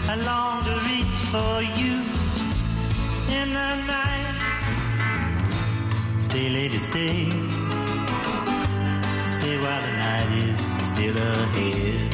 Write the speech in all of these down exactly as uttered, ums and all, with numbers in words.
I long to reach for you in the night. Stay, lady, stay. Stay while the night is still ahead.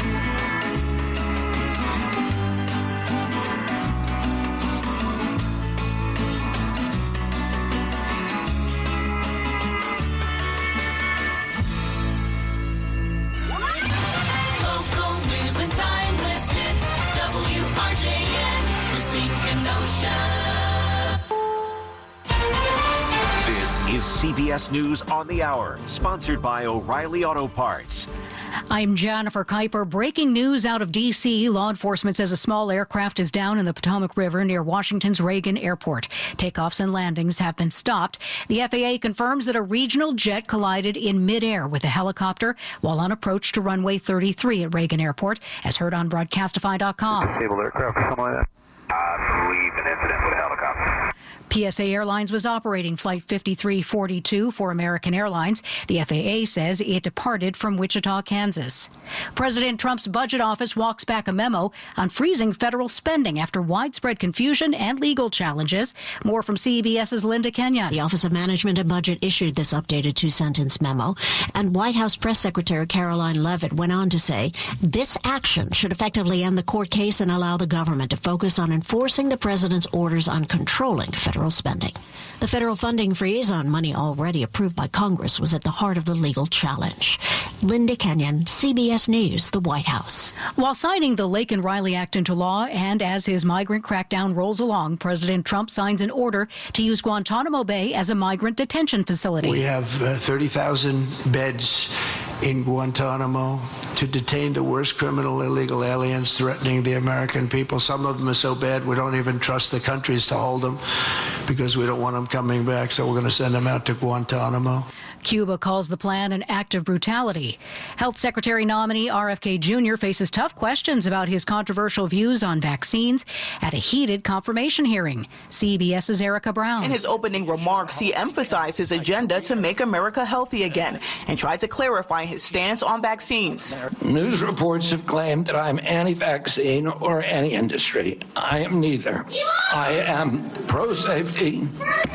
This is C B S News on the Hour, sponsored by O'Reilly Auto Parts. I'm Jennifer Kuiper. Breaking news out of D C. Law enforcement says a small aircraft is down in the Potomac River near Washington's Reagan Airport. Takeoffs and landings have been stopped. The F A A confirms that a regional jet collided in midair with a helicopter while on approach to runway thirty-three at Reagan Airport, as heard on broadcastify dot com. Disabled aircraft, something like that. I believe an incident with a helicopter. P S A Airlines was operating Flight fifty-three forty-two for American Airlines. The F A A says it departed from Wichita, Kansas. President Trump's budget office walks back a memo on freezing federal spending after widespread confusion and legal challenges. More from CBS's Linda Kenyon. The Office of Management and Budget issued this updated two-sentence memo, and White House Press Secretary Caroline Leavitt went on to say this action should effectively end the court case and allow the government to focus on enforcing the president's orders on controlling federal spending. The federal funding freeze on money already approved by Congress was at the heart of the legal challenge. Linda Kenyon, C B S News, the White House. While signing the Laken Riley Act into law and as his migrant crackdown rolls along, President Trump signs an order to use Guantanamo Bay as a migrant detention facility. We have uh, thirty thousand beds in Guantanamo to detain the worst criminal illegal aliens threatening the American people. Some of them are so bad we don't even trust the countries to hold them because we don't want them coming back, so we're going to send them out to Guantanamo. Cuba calls the plan an act of brutality. Health Secretary nominee R F K Junior faces tough questions about his controversial views on vaccines at a heated confirmation hearing. CBS's Erica Brown. In his opening remarks, he emphasized his agenda to make America healthy again and tried to clarify his stance on vaccines. News reports have claimed that I'm anti-vaccine or anti-industry. I am neither. I am pro-safety.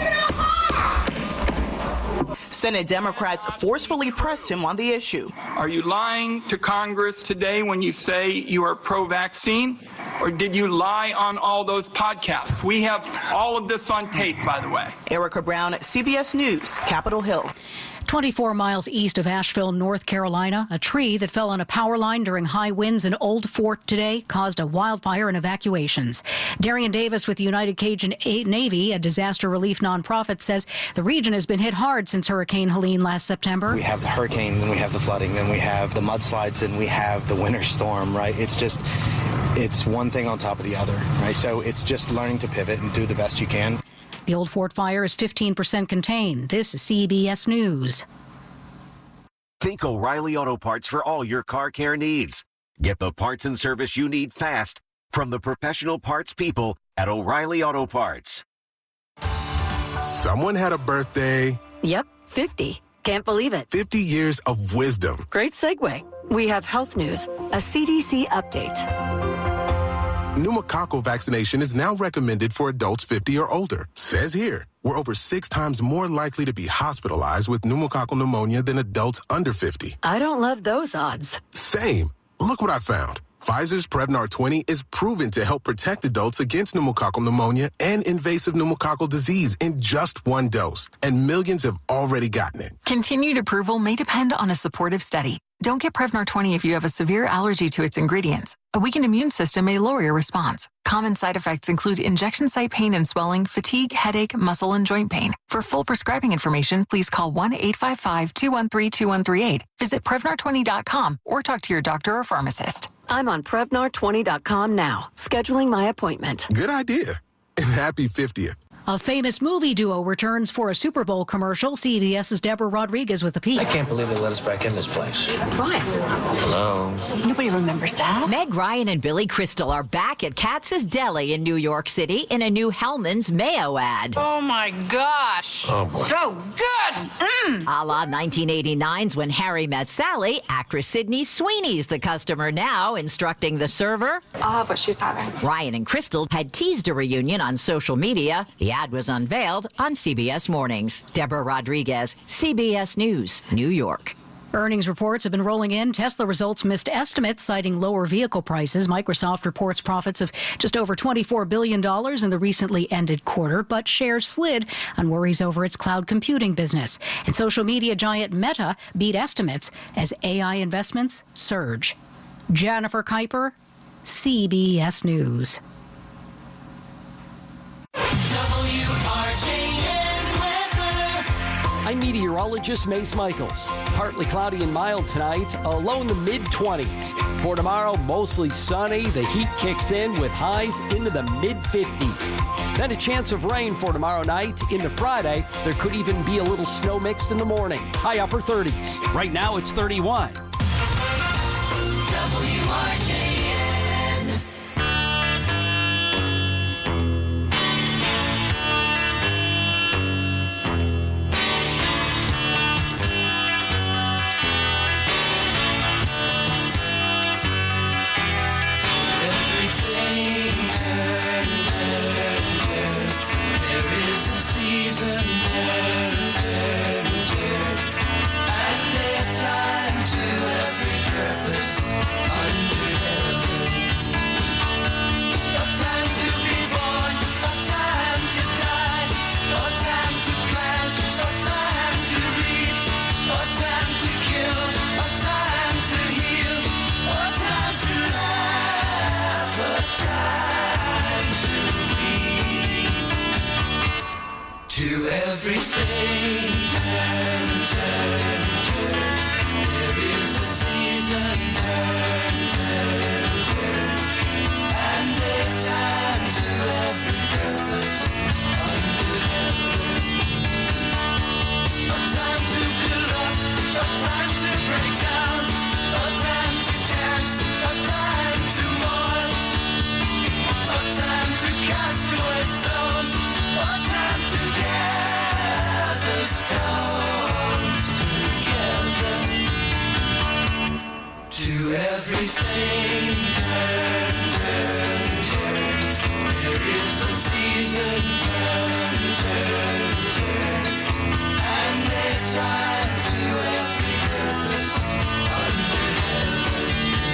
Senate Democrats forcefully pressed him on the issue. Are you lying to Congress today when you say you are pro-vaccine? Or did you lie on all those podcasts? We have all of this on tape, by the way. Erica Brown, C B S News, Capitol Hill. twenty-four miles east of Asheville, North Carolina, a tree that fell on a power line during high winds in Old Fort today caused a wildfire and evacuations. Darian Davis with the United Cajun Navy, a disaster relief nonprofit, says the region has been hit hard since Hurricane Helene last September. We have the hurricane, then we have the flooding, then we have the mudslides, and we have the winter storm, right? It's just, it's one thing on top of the other, right? So it's just learning to pivot and do the best you can. The Old Fort fire is fifteen percent contained. This is C B S News. Think O'Reilly Auto Parts for all your car care needs. Get the parts and service you need fast from the professional parts people at O'Reilly Auto Parts. Someone had a birthday. Yep, fifty. Can't believe it. fifty years of wisdom. Great segue. We have health news, a C D C update. Pneumococcal vaccination is now recommended for adults fifty or older. Says here, we're over six times more likely to be hospitalized with pneumococcal pneumonia than adults under fifty. I don't love those odds. Same. Look what I found. Pfizer's Prevnar twenty is proven to help protect adults against pneumococcal pneumonia and invasive pneumococcal disease in just one dose. And millions have already gotten it. Continued approval may depend on a supportive study. Don't get Prevnar twenty if you have a severe allergy to its ingredients. A weakened immune system may lower your response. Common side effects include injection site pain and swelling, fatigue, headache, muscle, and joint pain. For full prescribing information, please call one eight five five, two one three, two one three eight. Visit Prevnar twenty dot com or talk to your doctor or pharmacist. I'm on Prevnar twenty dot com now, scheduling my appointment. Good idea. And happy fiftieth. A famous movie duo returns for a Super Bowl commercial. CBS's Deborah Rodriguez with the peak. I can't believe they let us back in this place. Ryan. Hello. Nobody remembers that. Meg Ryan and Billy Crystal are back at Katz's Deli in New York City in a new Hellman's Mayo ad. Oh, my gosh. Oh, boy. So good. Mm. A la nineteen eighty-nine's When Harry Met Sally, actress Sydney Sweeney's the customer now, instructing the server. I'll have what she's having. Ryan and Crystal had teased a reunion on social media. The ad was unveiled on C B S Mornings. Deborah Rodriguez, C B S News, New York. Earnings reports have been rolling in. Tesla results missed estimates, citing lower vehicle prices. Microsoft reports profits of just over twenty-four billion dollars in the recently ended quarter, but shares slid on worries over its cloud computing business. And social media giant Meta beat estimates as A I investments surge. Jennifer Kuiper, C B S News. I'm meteorologist Mace Michaels. Partly cloudy and mild tonight, a low in the mid-twenties. For tomorrow, mostly sunny. The heat kicks in with highs into the mid-fifties. Then a chance of rain for tomorrow night. Into Friday, there could even be a little snow mixed in the morning. High upper thirties. Right now, it's thirty-one. W R J N. Everything turn, turn, turn. There is a season, turn, turn, turn. And a time to every purpose under heaven. A time to build up, a time to break down, a time to dance, a time to mourn, a time to cast away stones, a time to gather stones together. To everything turn, turn, turn. There is a season, turn, turn, turn. And a time to every purpose under heaven.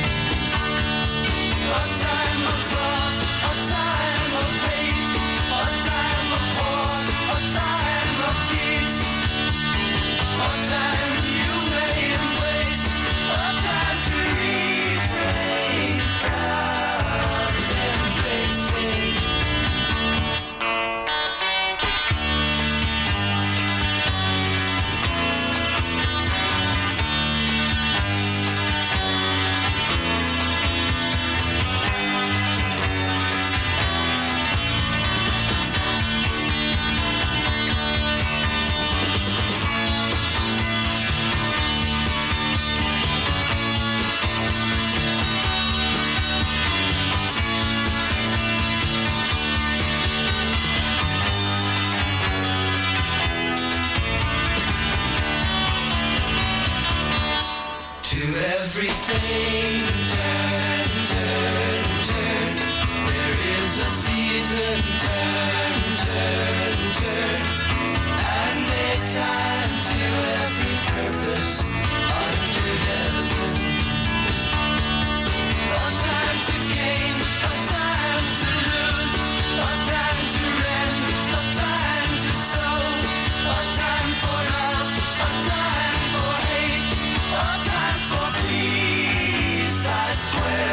A time of love, a time of hate, a time of war, a time of peace, a time you may embrace, a time to refrain from embracing. To everything turn, turn, turn. There is a season, turn, turn, turn. And a time to every purpose under heaven. A time to gain, a time to lose, a time to rend, a time to sow, a time for love, a time for hate, a time for peace, I swear.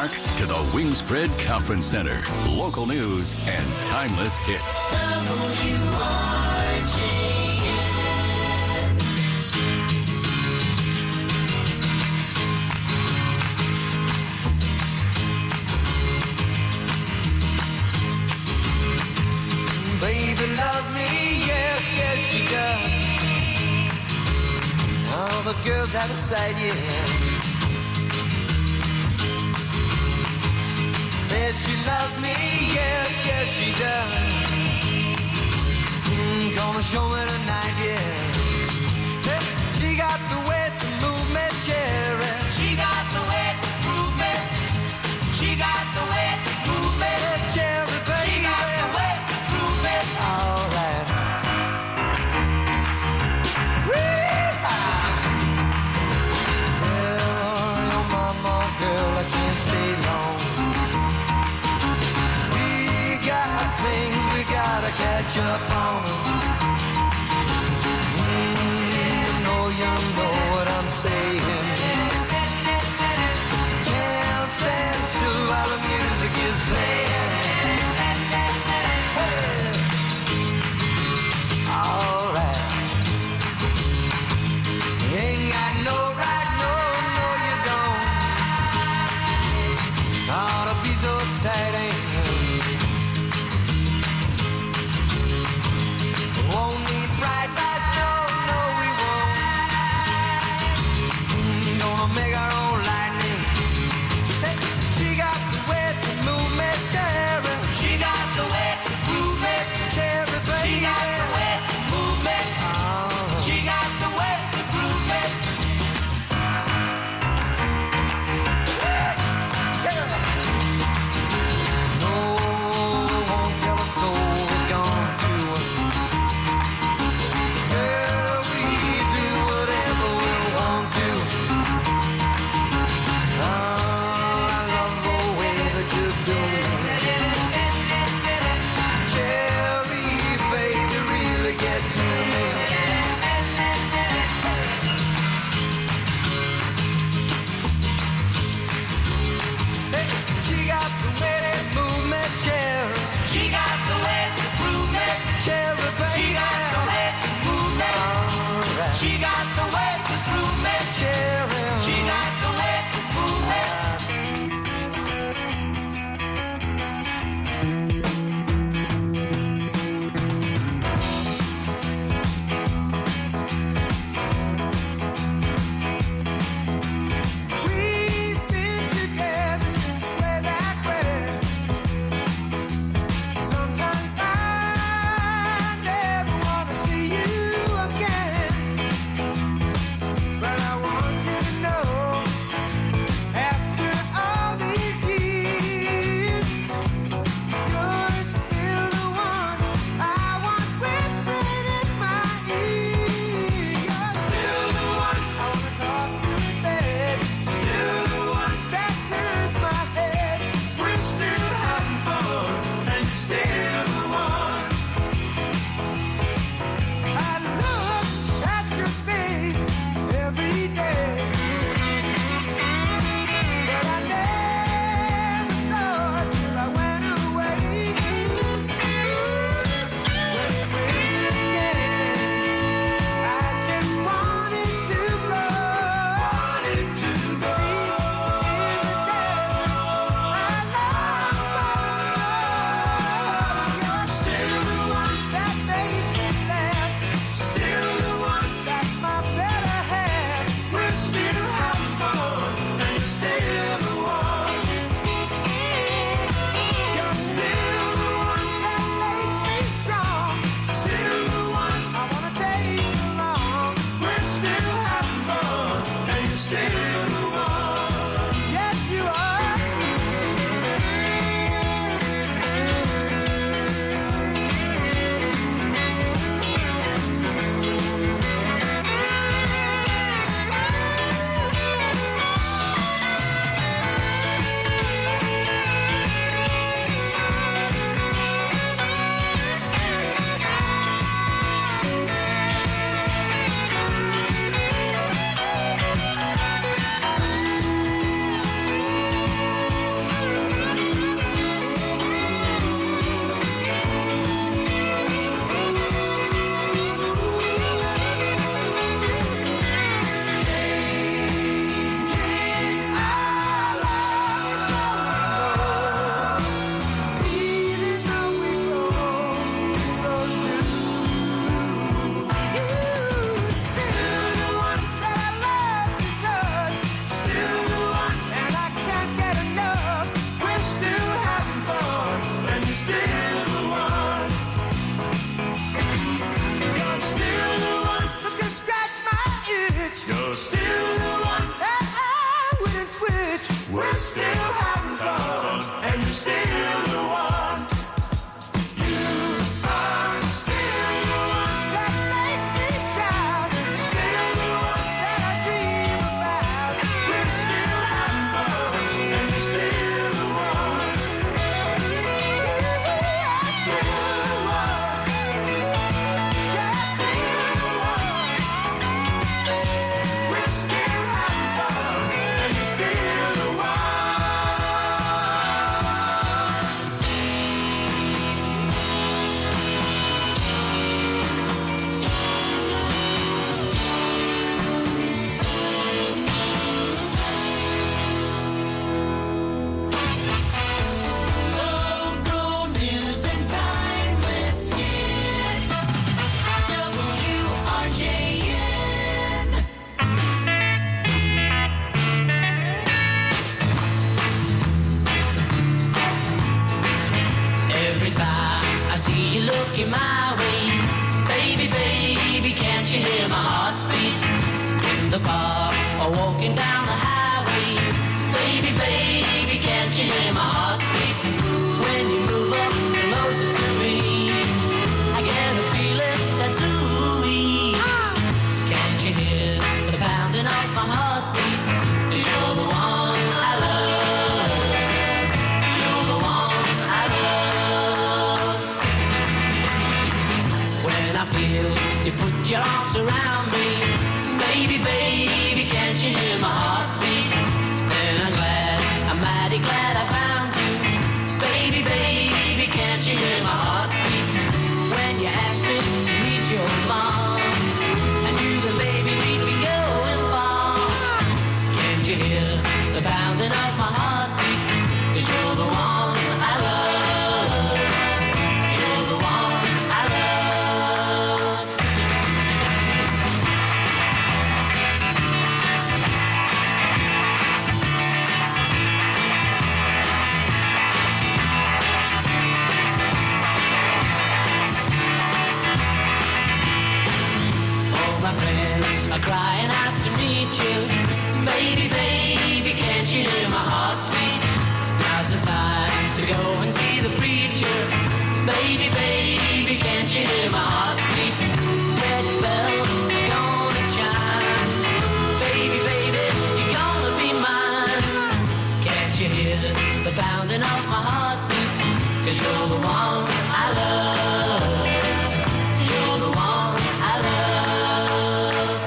Park to the Wingspread Conference Center. Local news and timeless hits. W R G N. Baby loves me, yes, yes she does. All the girls have a side, yeah. Says she loves me, yes, yes she does. Mm, gonna show me tonight, yeah. Hey, she got the way to move me, cherry. She got the way to move me. She got the way to move me, cherry, baby. She got the way to move me. All right. Tell your mama, girl, I can't stay long. Things we gotta catch up on. Mm, you know, you know what I'm saying. Can't stand still while the music is playing. Hey. All right. You ain't got no right, no, no, you don't. Ought to be so exciting. Won't need bright lights, no, no, we won't. Mm, gonna make our own lightning. Hey, she got the way to move me, cherry. She got the way to move me, cherry, baby. She got the way to move me. Oh. She got the way to groove me. No, won't tell a soul we're gone to. walking down the highway. Baby, baby, can't you hear my heartbeat? When you move up closer to me, I get a feeling that's ooey. Can't you hear the pounding of my heartbeat? 'Cause you're the one I love. You're the one I love. When I feel you put your arms around me, baby, baby, can't you hear my heartbeat? And I'm glad, I'm mighty glad I found you. Baby, baby, can't you hear my heartbeat? When you asked me to meet your mom, I knew that baby we'd be going far. Can't you hear the pounding of my heartbeat? 'Cause you're the one I love. You're the one I love. All my friends are crying out to meet you. Baby, baby, can't you hear my heartbeat? Now's the time to go and see the preacher. Baby, baby, can't you hear my heartbeat? Red bells are gonna chime. Baby, baby, you're gonna be mine. Can't you hear the pounding of my heartbeat? 'Cause you're the one I love. You're the one I love.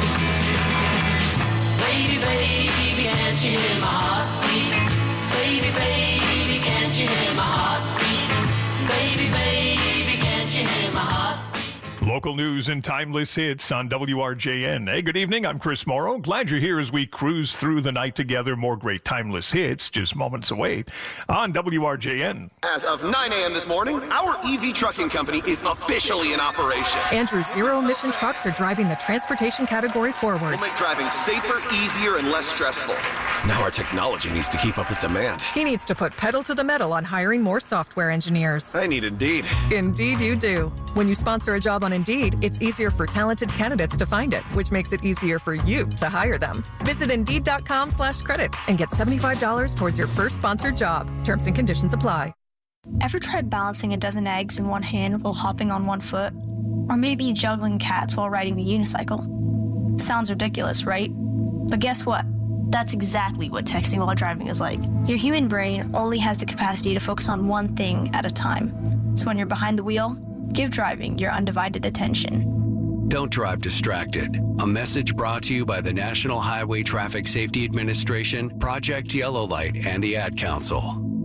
Baby, baby, can't you hear my heartbeat? Baby, baby, can't you hear my heartbeat? Baby, baby, can't you hear my heartbeat? Local news and timeless hits on W R J N. Hey, good evening. I'm Chris Morrow. Glad you're here as we cruise through the night together. More great timeless hits just moments away on W R J N. As of nine a.m. this morning, our E V trucking company is officially in operation. Andrew's zero-emission trucks are driving the transportation category forward. We'll make driving safer, easier, and less stressful. Now our technology needs to keep up with demand. He needs to put pedal to the metal on hiring more software engineers. I need Indeed. Indeed you do. When you sponsor a job on Indeed, it's easier for talented candidates to find it, which makes it easier for you to hire them. Visit Indeed.com slash credit and get seventy-five dollars towards your first sponsored job. Terms and conditions apply. Ever tried balancing a dozen eggs in one hand while hopping on one foot? Or maybe juggling cats while riding the unicycle? Sounds ridiculous, right? But guess what? That's exactly what texting while driving is like. Your human brain only has the capacity to focus on one thing at a time. So when you're behind the wheel, give driving your undivided attention. Don't drive distracted. A message brought to you by the National Highway Traffic Safety Administration, Project Yellow Light, and the Ad Council.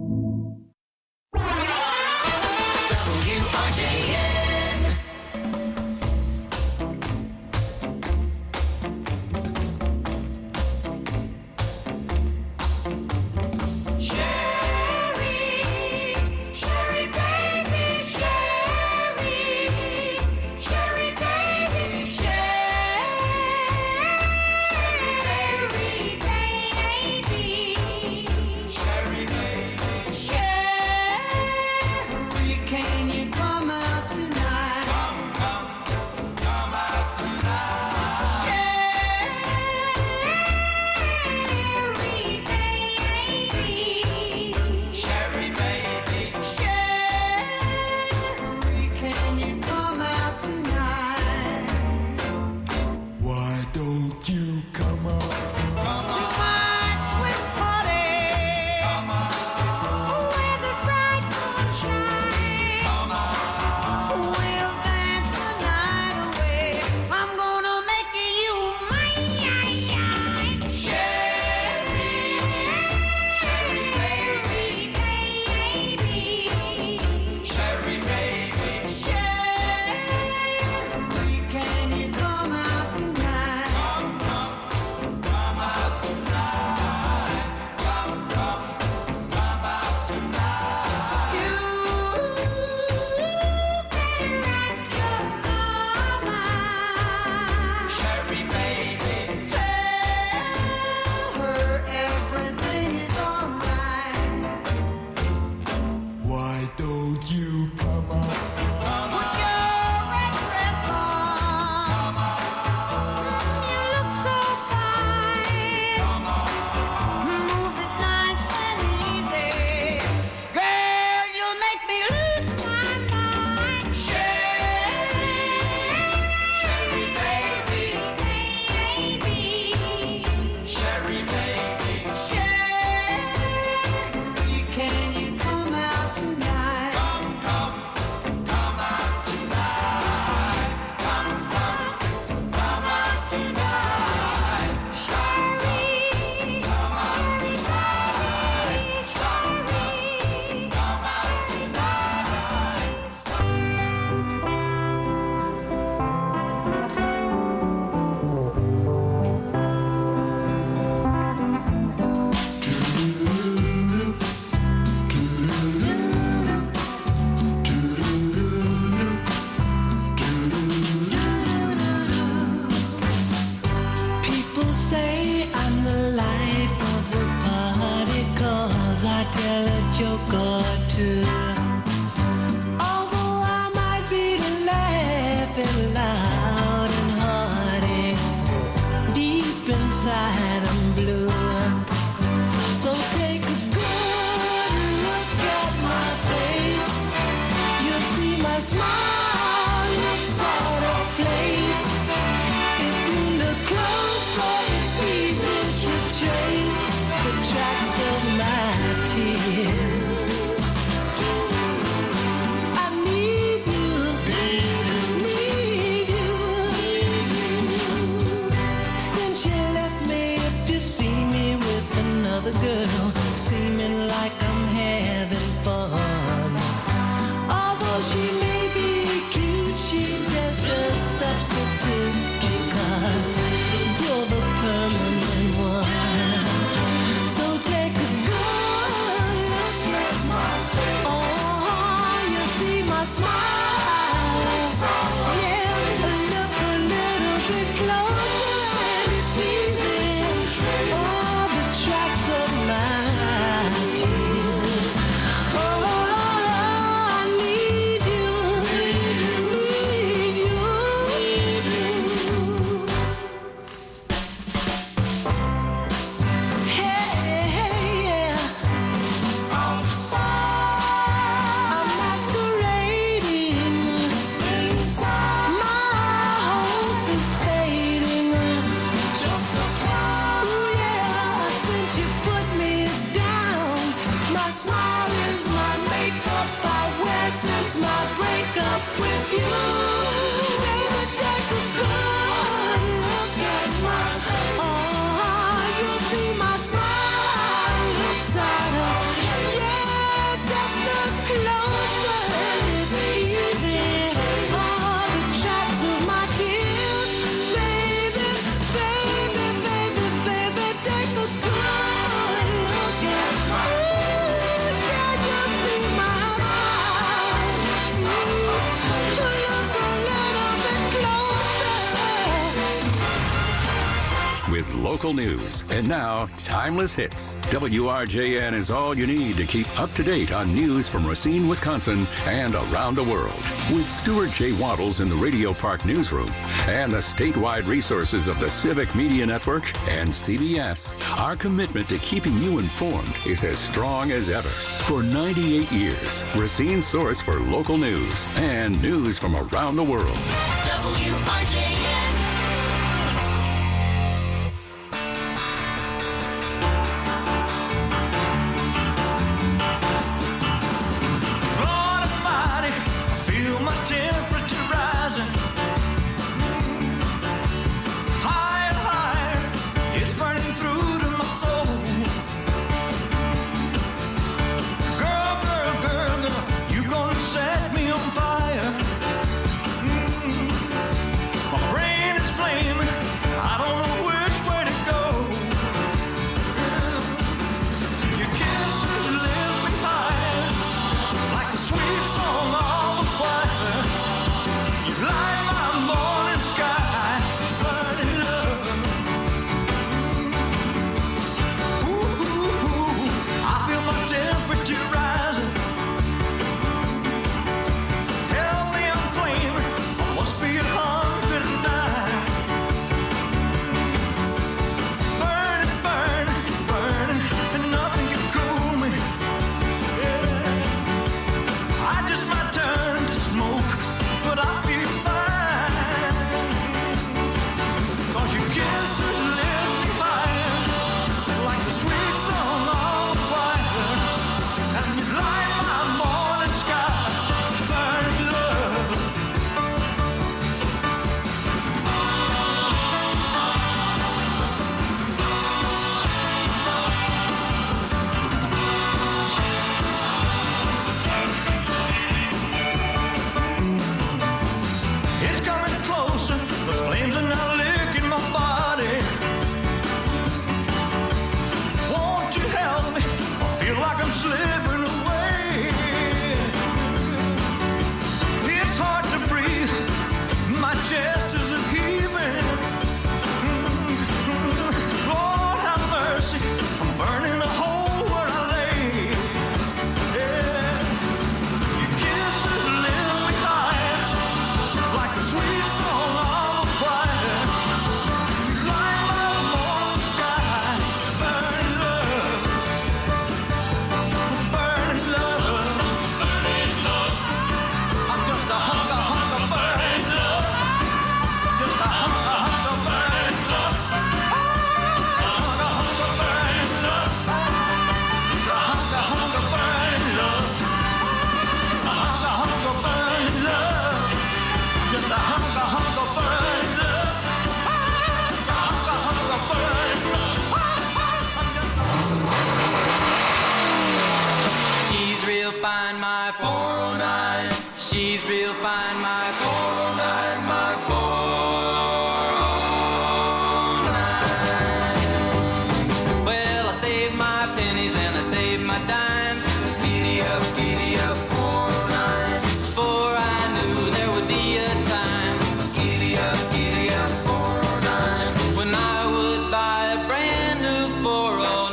W R J N. Can you come out joke or two. Although I might be laughing loud and hearty, deep inside I'm blue. So take a good look at my face. You'll see my smile looks sort of place. If you look closer, it's easy to trace the tracks of my tears. I need you, need you. Since you left me, if you see me with another girl, seeming like I'm having fun. Although she may be cute, she's just a substitute, because you're the permanent one. So take a good look at my face. Oh, you see my smile. Yeah, look a little bit closer and it's easy. All the tracks of my tears. Oh, I need you, need you. Hey, hey, yeah. I'm masquerading. My hope is fading. Just a cloud. Ooh, yeah. Since you put me down, my smile is my makeup I wear since my breakup with you. Baby, take a good look at my face. Oh, you'll see my smile looks sort of. Yeah, just look closer and it's easy. All the tracks of my tears. Baby, baby, baby, baby, take a good look at my face. Yeah, you'll see my smile. Look a little bit closer. With local news and now timeless hits. W R J N is all you need to keep up to date on news from Racine, Wisconsin and around the world. With Stuart J. Waddles in the Radio Park newsroom and the statewide resources of the Civic Media Network and C B S, our commitment to keeping you informed is as strong as ever. For ninety-eight years, Racine's source for local news and news from around the world. W R J N. Lord Almighty, I feel my temperature rising. Higher, higher, it's burning through to my soul. Girl, girl, girl, girl, you gonna set me on fire. Mm. My brain she's real fine, my four oh nine, my four oh nine. Well, I saved my pennies and I saved my dimes. Giddy up, giddy up, four oh nine. For I knew there would be a time. Giddy up, giddy up, four oh nine. When I would buy a brand new four oh nine.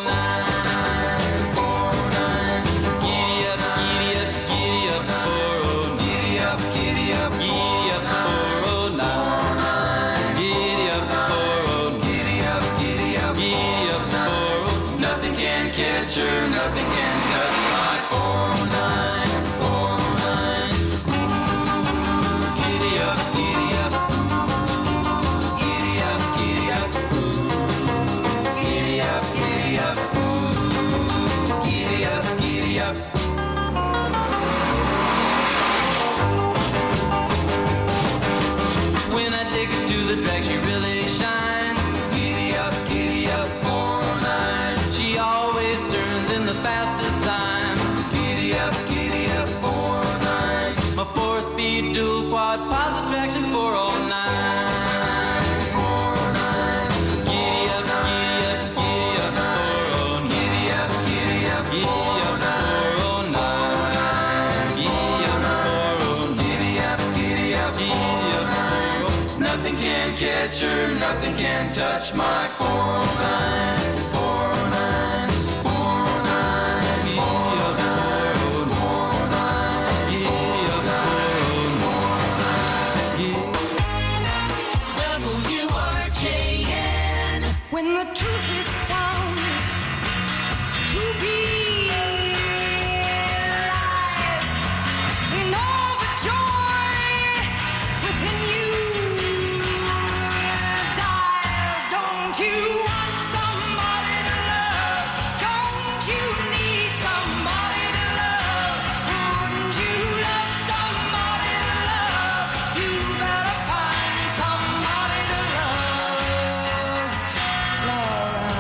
Sure, nothing can touch my four oh nine, four oh nine. Ooh, giddy up, giddy up, ooh, giddy up, giddy up, ooh, giddy up, giddy up, ooh, giddy up, giddy up. When I take her to the drag, she really shines. Giddy up, giddy up, four oh nine. She always turns in the fastest time. Giddy up, giddy up, four oh nine. My four-speed dual quad positive traction four oh nine. four oh nine. Giddy up, giddy up, giddy up, four oh nine. Giddy up, giddy up, four oh nine. Giddy up, four oh nine. Giddy up, giddy up, four oh nine. Nothing can catch her, nothing can touch my four oh nine. four oh nine. When the truth is found to be lies, and all the joy within you dies. Don't you want somebody to love? Don't you need somebody to love? Wouldn't you love somebody to love? You better find somebody to love. Love.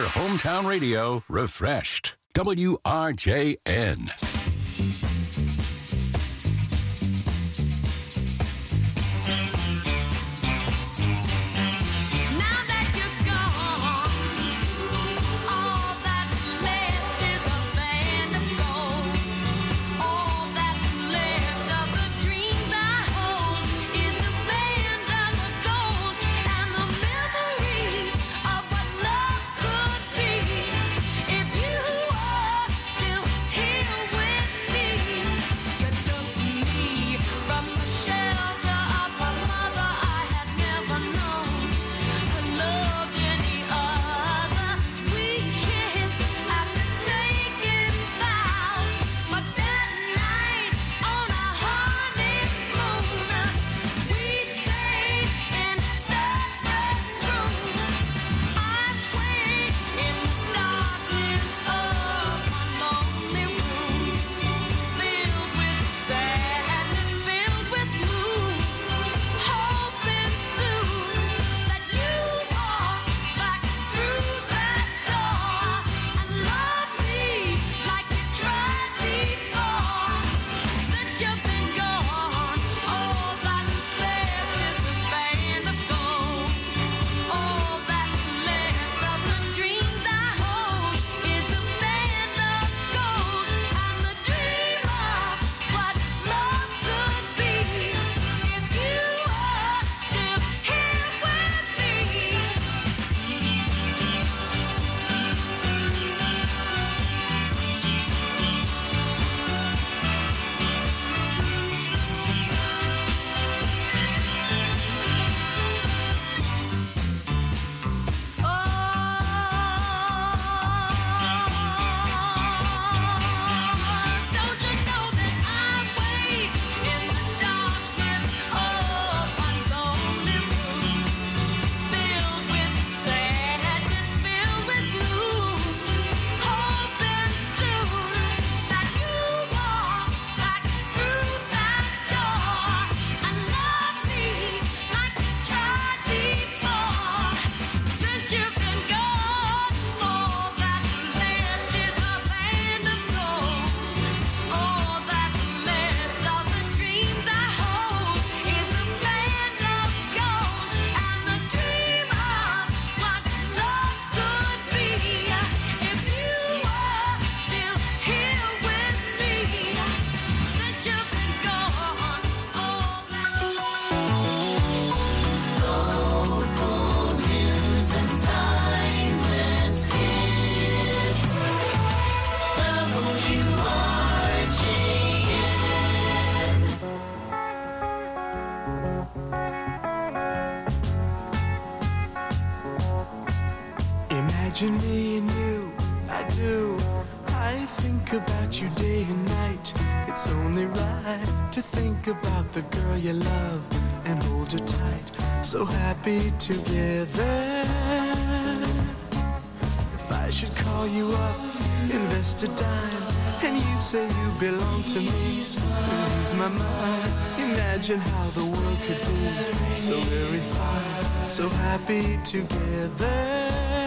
hometown radio refreshed. W R J N. Imagine me and you, I do. I think about you day and night. It's only right to think about the girl you love and hold her tight. So happy together. If I should call you up, invest a dime, and you say you belong to me, lose my mind. Imagine how the world could be so very fine, so happy together.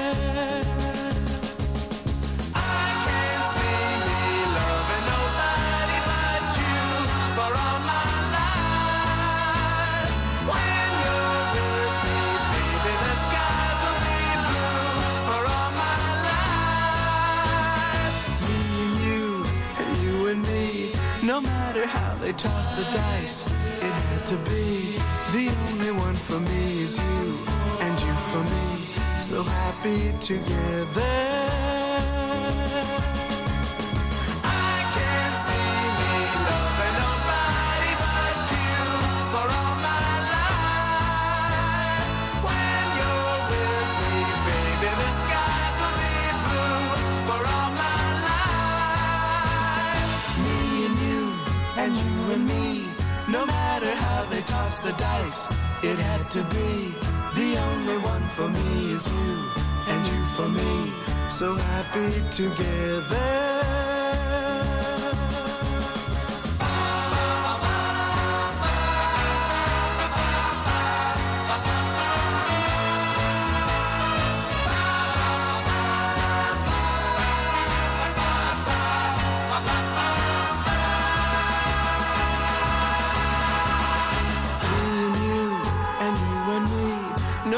No matter how they toss the dice, it had to be. The only one for me is you, and you for me, so happy together. I can't see me loving nobody but you for all my life. When you're with me, baby, the skies will be blue for all my life. Me and you, and you and me, no matter how they toss the dice, it had to be. The only one for me is you, and you for me, so happy together.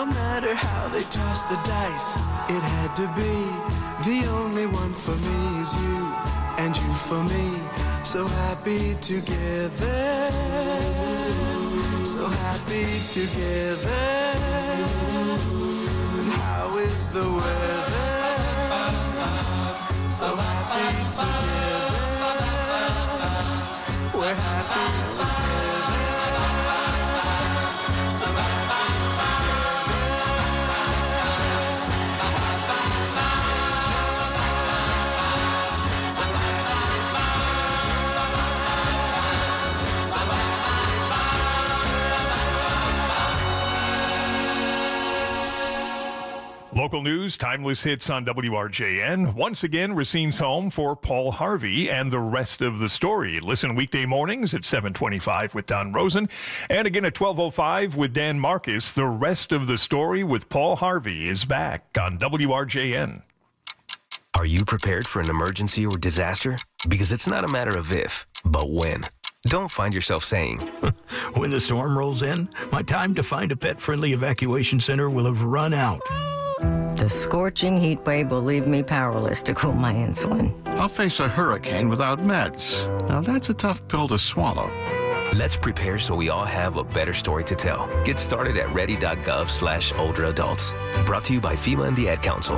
No matter how they toss the dice, it had to be. The only one for me is you, and you for me. So happy together, so happy together. And how is the weather? So happy together. We're happy together. So happy Local news, timeless hits on W R J N. Once again, Racine's home for Paul Harvey and the rest of the story. Listen weekday mornings at seven twenty-five with Don Rosen. And again at twelve oh five with Dan Marcus. The rest of the story with Paul Harvey is back on W R J N. Are you prepared for an emergency or disaster? Because it's not a matter of if, but when. Don't find yourself saying, when the storm rolls in, my time to find a pet-friendly evacuation center will have run out. The scorching heat wave will leave me powerless to cool my insulin. I'll face a hurricane without meds. Now that's a tough pill to swallow. Let's prepare so we all have a better story to tell. Get started at ready.gov slash older adults. Brought to you by FEMA and the Ad Council.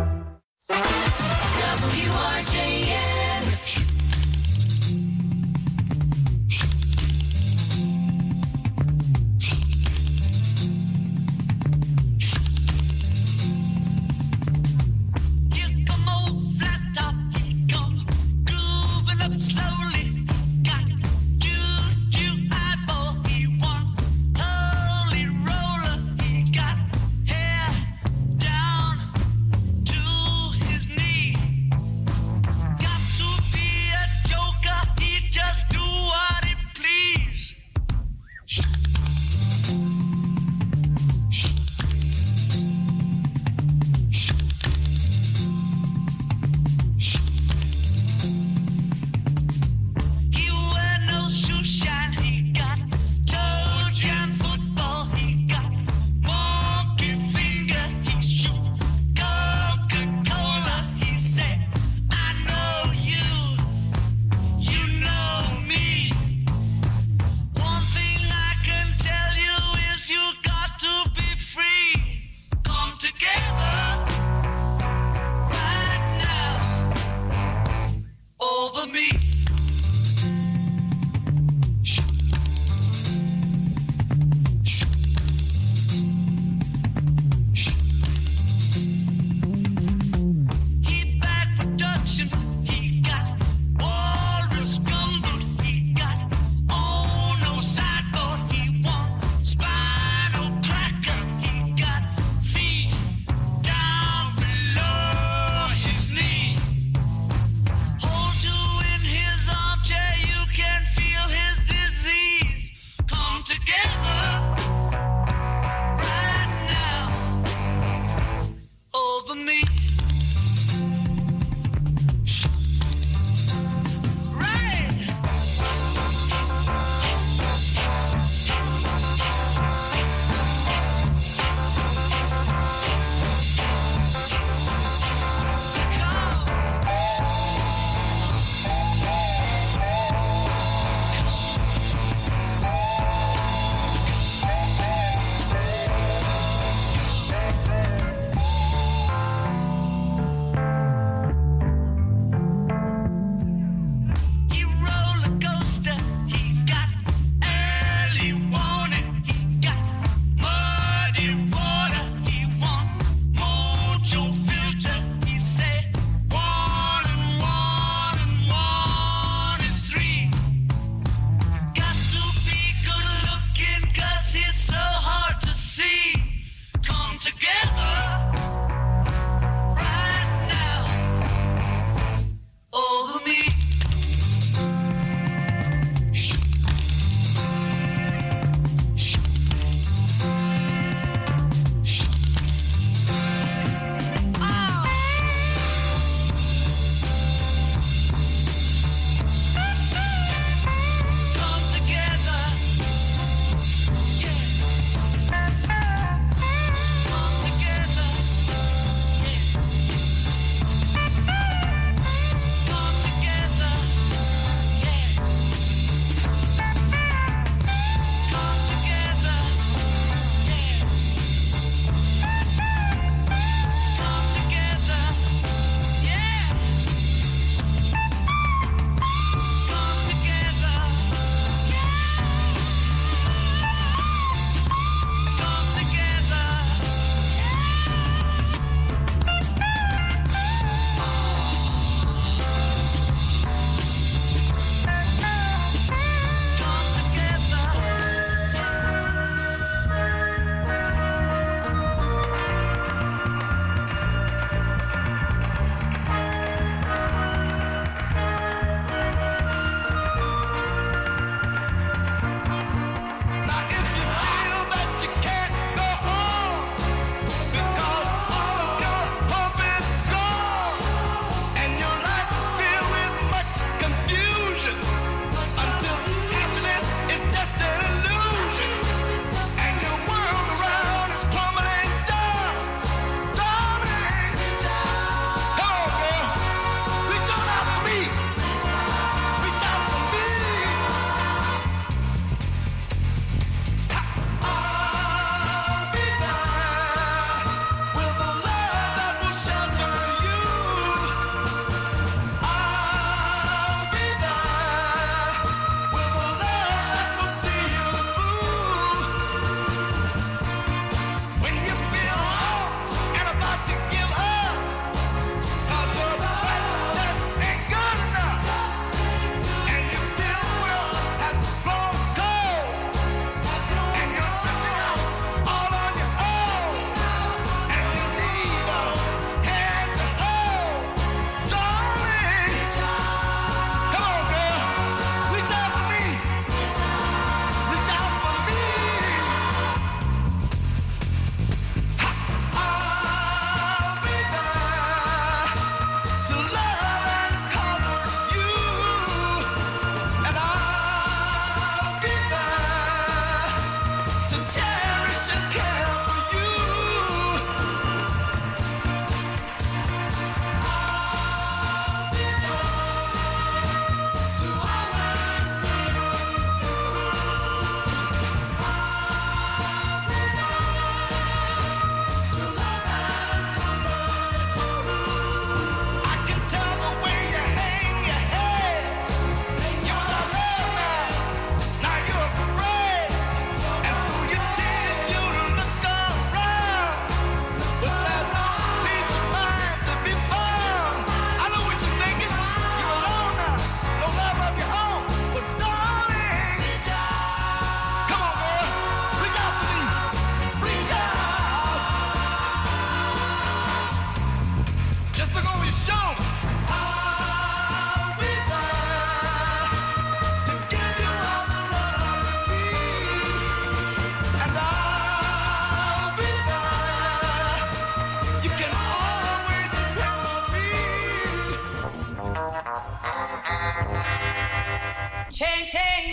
W R J N. To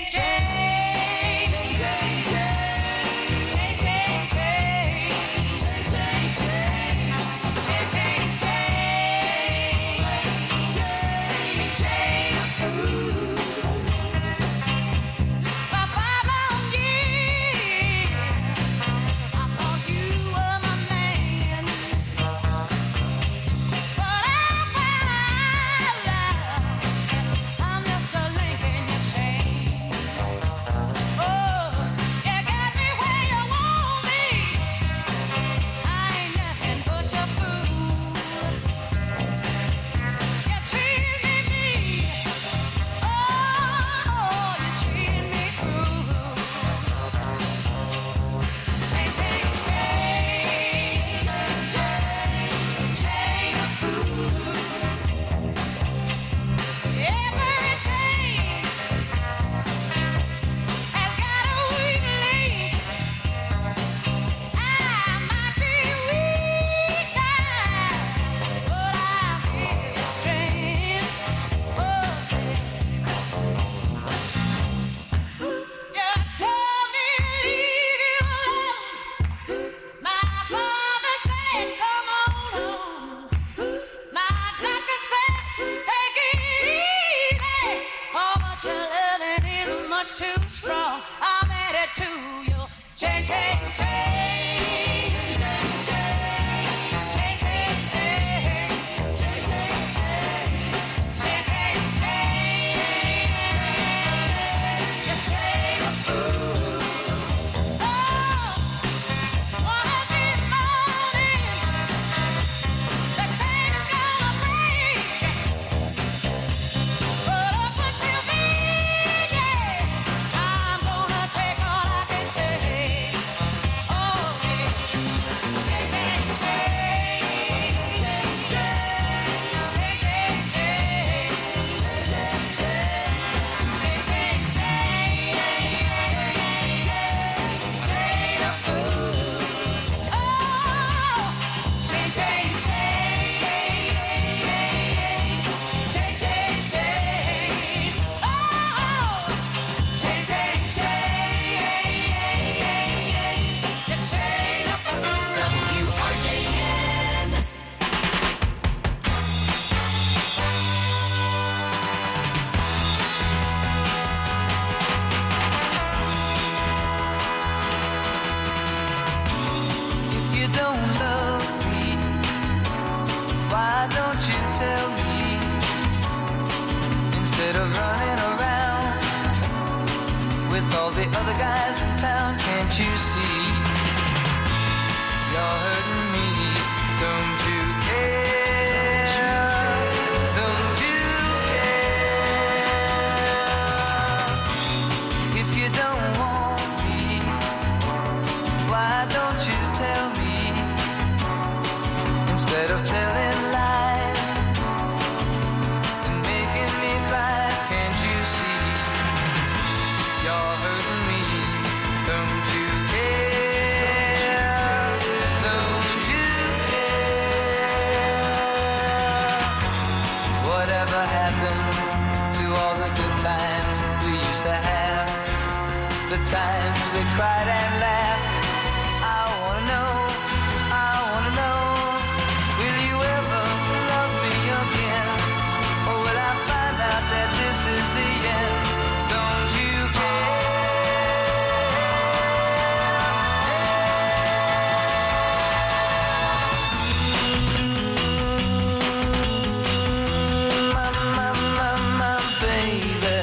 change, change, change, change, change, change, change, change, change, change, change, change, change of food. For five long years, I thought you were my man, but I found out I'm just a link in your chain. Oh, you got me where you want me. I ain't nothing but your fool. You treat me mean. Oh, you treat me cruel. Change, change, change, change, change of food. Every chain has got a weak link. I might be weak, child, but I'll give it strength. You told me to leave you alone. My father said, come on home. My doctor said, take it easy. Oh, but your loving is much too strong. I'm headed to you. Change, change, change. Change, change, change. Change, change, change. Change, change, change. Change, change, change. You change of food. Oh, one of these mornings, the chain is gonna break. But up until then, yeah, I'm gonna take all I can take. Oh, yeah. Change, change, change. Change, change, change. Change, change, change. Change, change, change. Change, change, change. Chain of food. Oh, change, change, change. Change, change, change. Oh, change, change, change. The chain of food. W R J N. If you don't love me, why don't you tell me? Instead of running around with all the other guys in town, can't you see? You're hurting me, don't you care? Don't you care? If you don't want me, why don't you tell me? Instead of telling lies and making me cry, can't you see? You're hurting me, don't you care? Don't you care? Whatever happened to all the good times we used to have? The times we cried and laughed. I wanna know, I wanna know, will you ever love me again? Or will I find out that this is the end? Don't you care? My, my, my, my baby.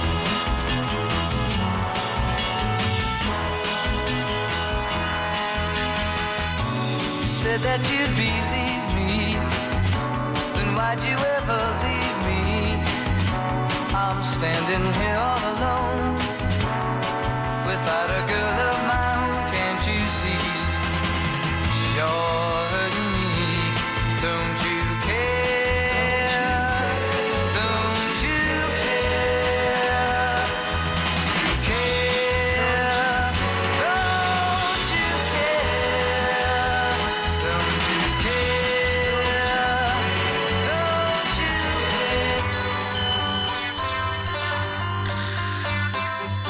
You said that you'd believe me, then why'd you ever leave me? I'm standing here all alone, without a girl of my own, can't you see? You're hurting me, don't you care? Don't you care? You care? Don't you care? Don't you care? Don't you care?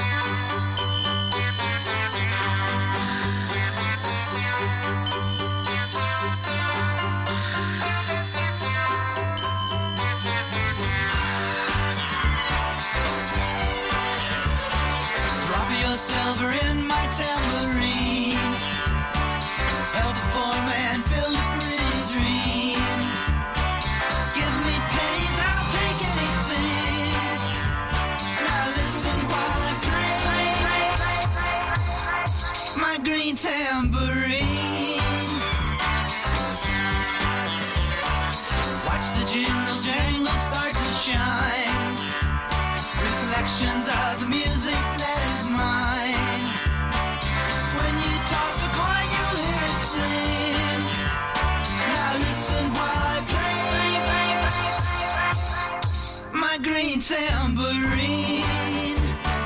silver in my tambourine. Help a poor man build a pretty dream. Give me pennies, I'll take anything. Now listen while I play my green tambourine. Watch the jingle jangle start to shine. Reflections of the music that is mine. When you toss a coin, you'll hear it sing. Now listen while I play my green tambourine.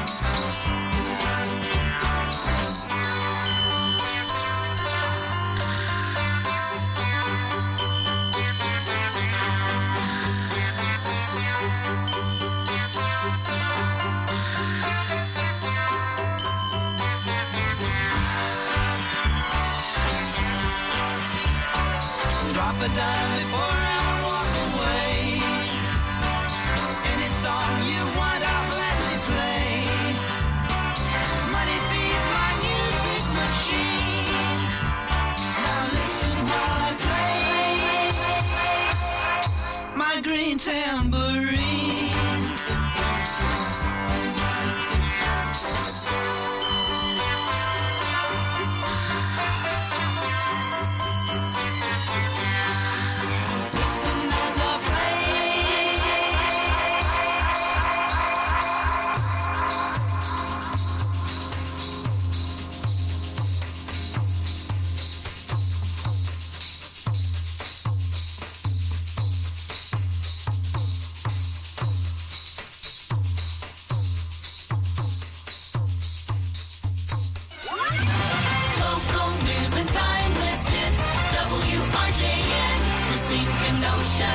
Drop a dime before I walk away. Any song you want, I'll gladly play. Money feeds my music machine. Now listen while I play my green tambourine. Local news and timeless hits. W R J N, Racine, Kenosha.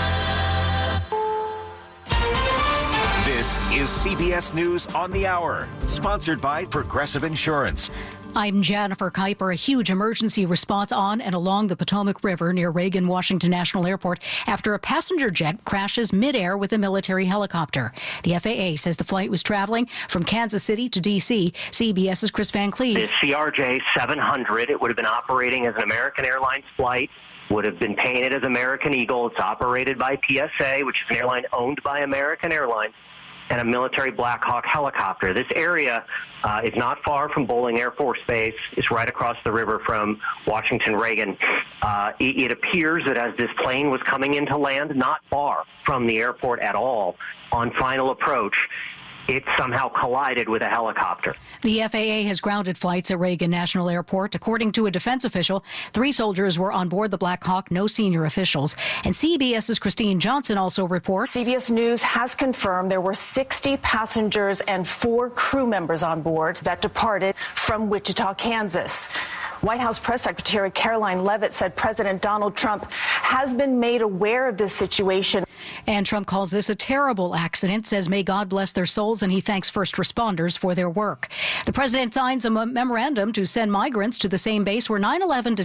This is C B S News on the Hour, sponsored by Progressive Insurance. I'm Jennifer Kuiper. A huge emergency response on and along the Potomac River near Reagan Washington National Airport after a passenger jet crashes midair with a military helicopter. The F A A says the flight was traveling from Kansas City to D C. CBS's Chris Van Cleve. The C R J seven hundred, it would have been operating as an American Airlines flight, would have been painted as American Eagle. It's operated by P S A, which is an airline owned by American Airlines, and a military Black Hawk helicopter. This area uh, is not far from Bolling Air Force Base. It's right across the river from Washington Reagan. Uh, it, it appears that as this plane was coming into land, not far from the airport at all, on final approach, it somehow collided with a helicopter. The F A A has grounded flights at Reagan National Airport. According to a defense official, three soldiers were on board the Black Hawk, no senior officials. And CBS's Christine Johnson also reports. C B S News has confirmed there were sixty passengers and four crew members on board that departed from Wichita, Kansas. White House Press Secretary Caroline Leavitt said President Donald Trump has been made aware of this situation. And Trump calls this a terrible accident, says may God bless their souls, and he thanks first responders for their work. The president signs a memorandum to send migrants to the same base where nine eleven